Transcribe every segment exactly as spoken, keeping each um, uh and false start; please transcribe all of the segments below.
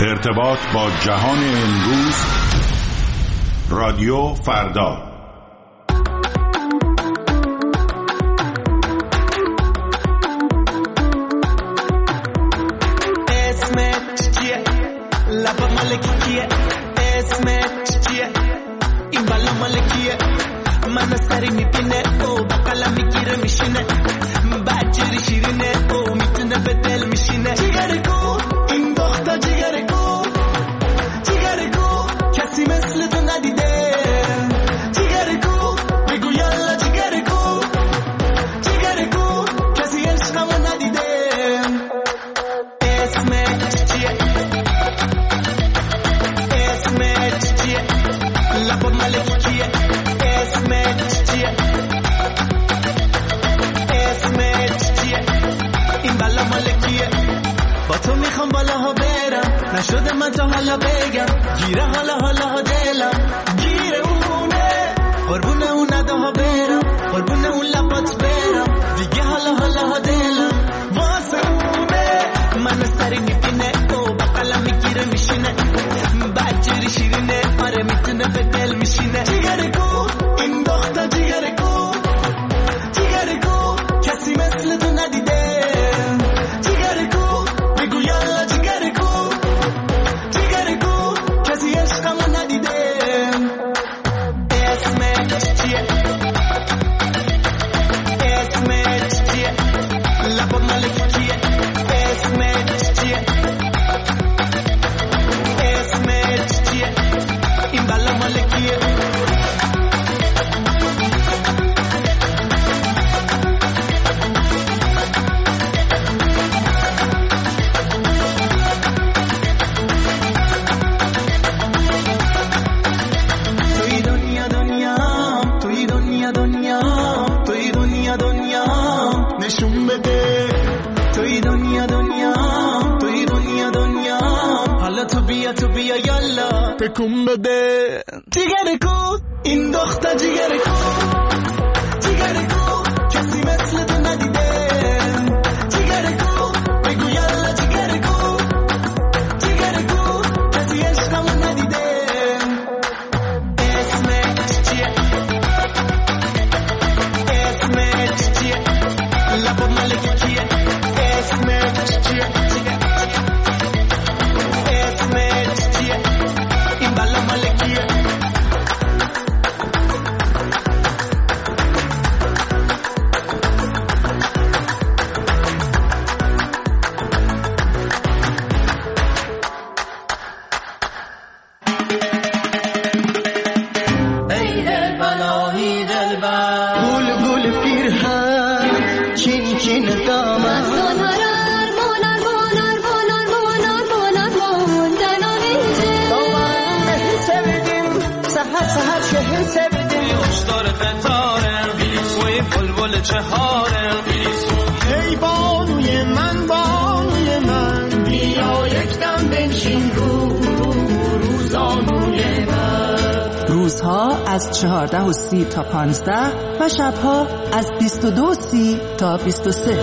ارتباط با جهان امروز، رادیو فردا. اسمت چیه؟ لبا مالکیه. اسمت چیه؟ این بالا مالکیه. من سری میبینه او با قلم میگیره میشینه، بچری شیرینه او میتونه به دل میشینه. جیگر کو این دختر، جیگر کو، جیگر کو کسی مثل تو ندیده. جیگر کو بگو یالا، جیگر کو، جیگر کو کسی عشقمو ندیده. اسمت چیه؟ اسمت چیه؟ لبا مالکیه. اسمت چیه؟ اسمت چیه؟ این بالا مالکیه. با تو میخوام بالاها برم، نشده من تا حالا بگم. گیره حالا حالا ها دلم، گیره اونه، قربونه اون نداها برم، قربونه اون لبات برم. دیگه حالا حالا ها دلم واسه اونه. من سری میبینه او با قلم میگیره میشینه، بچری شیرینه آره میتونه به دل میشینه. جیگر کو این دختر، جیگر کو، جیگر کو کسی مثل تو ندیده. جیگر کو بگو یالا، جیگر کو، جیگر کو کسی عشقمو ندیده. اسمت چیه؟ اسمت چیه؟ لبا مالکیه. اسمت چیه؟ اسمت چیه؟ این بالا مالکیه. توی دنیا دنیا، توی دنیا دنیا، توی دنیا دنیا نشون بده. توی دنیا دنیا، توی دنیا دنیا حالا تو بیا، تو بیا یالا تکون بده. جیگر کو این دختر، جیگر کو، جیگر کو کسی مثل تو ندیده. جیگر کو بگو یالا، جیگر کو، جیگر کو کسی عشقمو ندیده. اسمت چیه؟ اسمت چیه؟ لبا مالکیه. اسمت چیه؟ اسمت چیه؟ این بالا مالکیه. ای دل بلایی دلبر، بلبل پیرهن، چین چین دامن، سنارار مونار مونار مونار مونار مونار موندن آنیجه. دامن sevdim, سهر سهر شهر sevdim. خوشدار فتاره توی بلبل چهاره. ای بانوی من، بانوی من، بیا یک دم بنشین رو روزانوی من. روزها از چهارده و سی تا پانزده و شبها از بیست و دو و سی تا بیست و سه.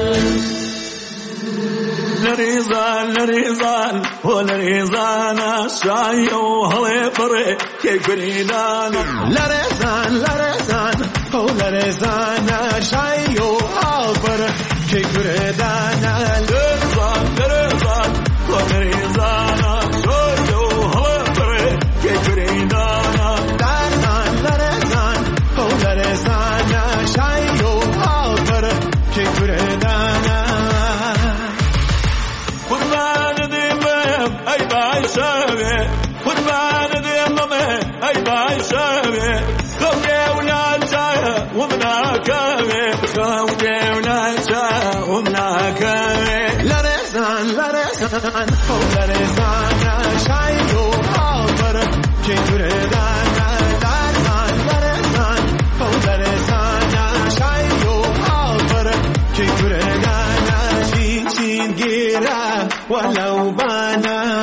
لریزان لریزان و لریزان شای و هوای پره که گریدان. لرزان لرزان و لرزان شای و هوای پره که گریدان. لریزان لریزان و لریزان شای و هوای پره که گریدان. لرزان لرزان و لرزان شای و هوای پره که گریدان. قربان دیمم ای بای شوی، قربان دیمم ای بای شوی. خوجه وناجا ومناكوي، خوجه وناجا ومناكوي. لرزان لرزان و لرزان شای و هوای پره که گریدان. لرزان لرزان و لرزان شای و هوای پره که گریدان. چین چین گیره ولو بانا.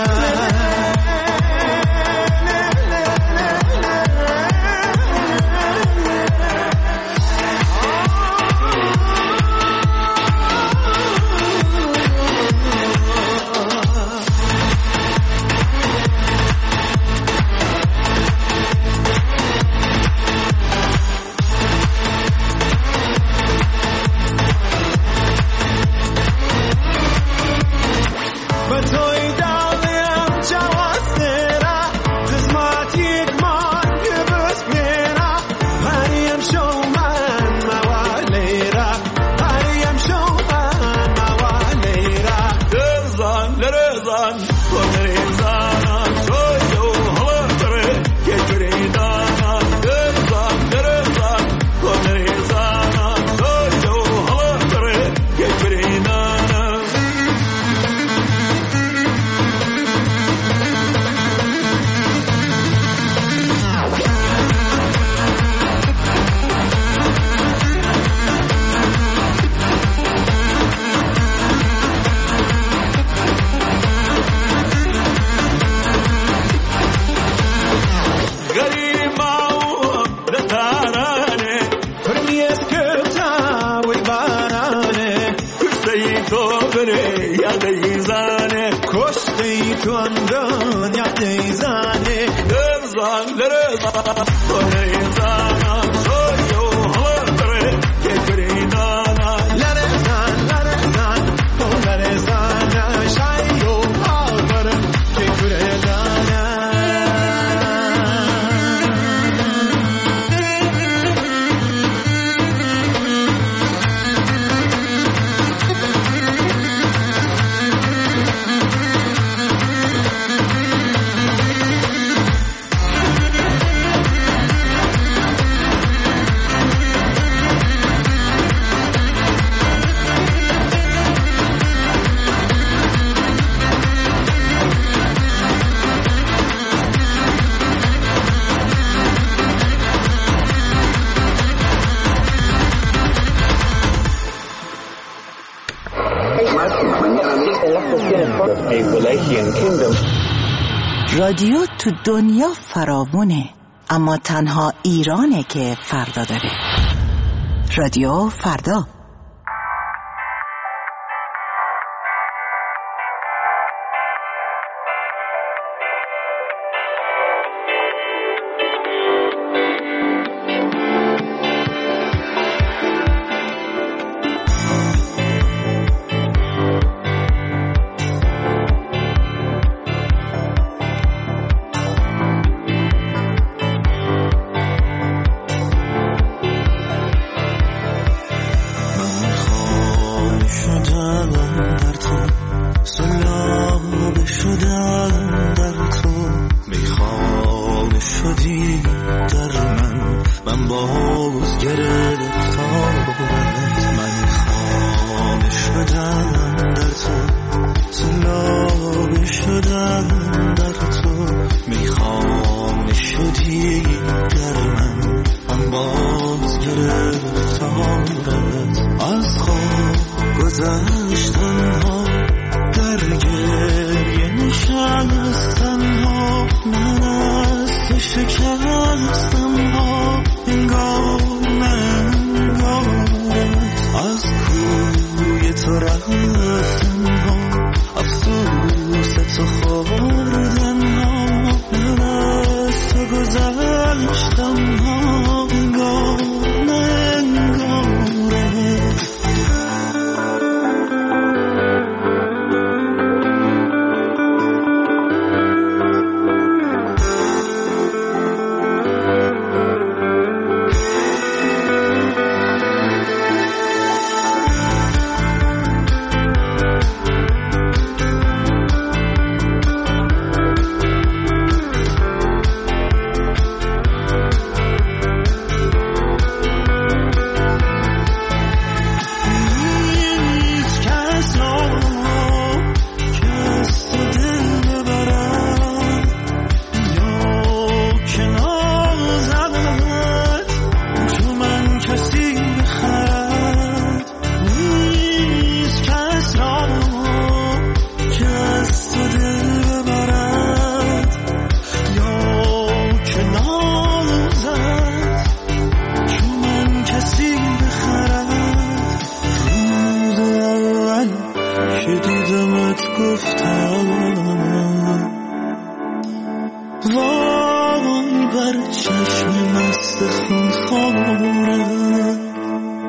و توی دلم جوازتره قسمتی کمان که بس میره پریم شو من موالیره پریم شو من موالیره لرزان لرزان لرزان توی جو هوا تره که جریدان لرزان لرزان لرزان توی جو هوا تره که جریدان کشتی تو اندان یا دیزانه لرزان لرزان لرزان شویو هوا تره که جریدان لرزان لرزان لرزان شایو هوا تره که جریدان رادیو تو دنیا فراوونه، اما تنها ایرانه که فردا داره. رادیو فردا.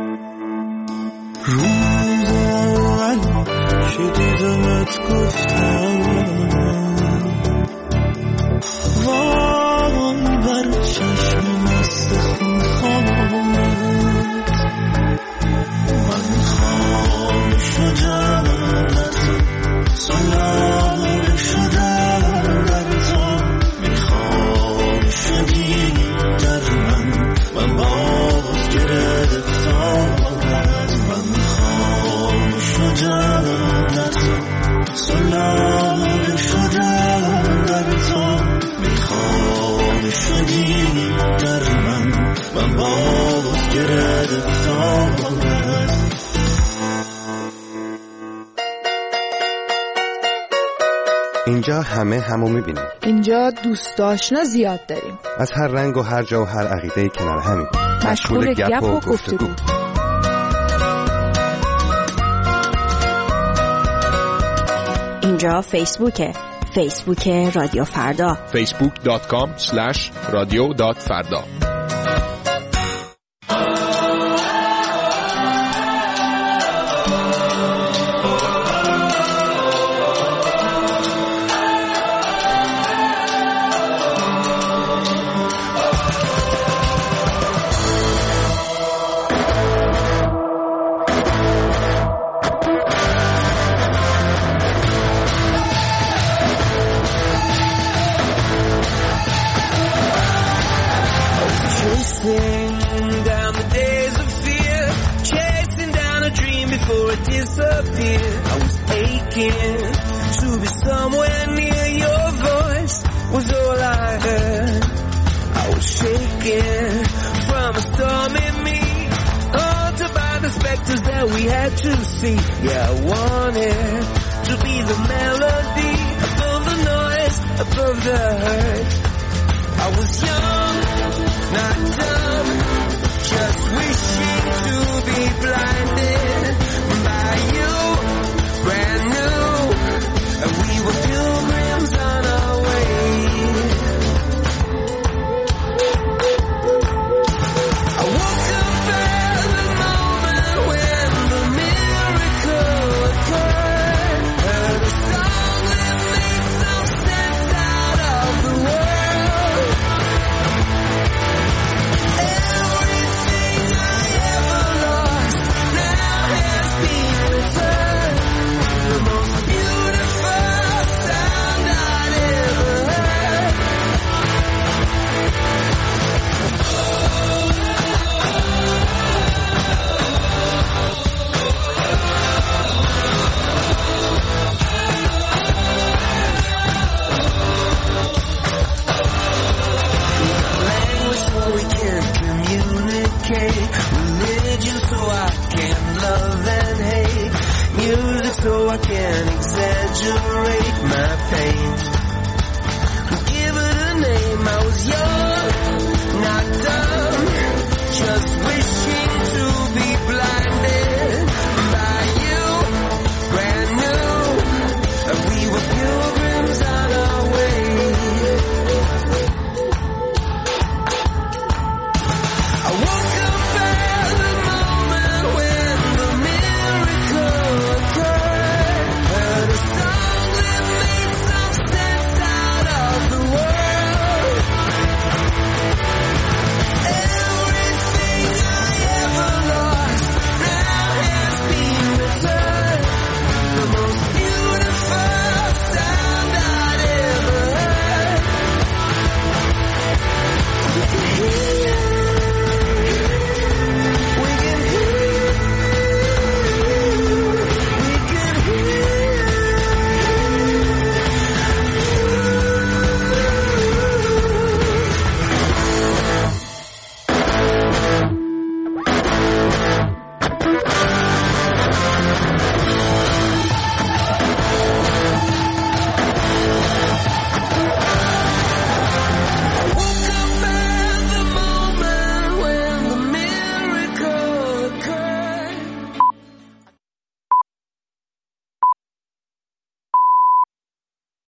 روز اول که دیدمت گفتم almost get it started. اینجا همه همو میبینیم. اینجا دوست آشنا زیاد داریم. از هر رنگ و هر جا و هر عقیده‌ای کنار همین. مشغول گپ و گفتگو. اینجا فیسبوکه. فیسبوک رادیو فردا. فیسبوک دات کام اسلش رادیو دات فردا. Just wishing to be blinded.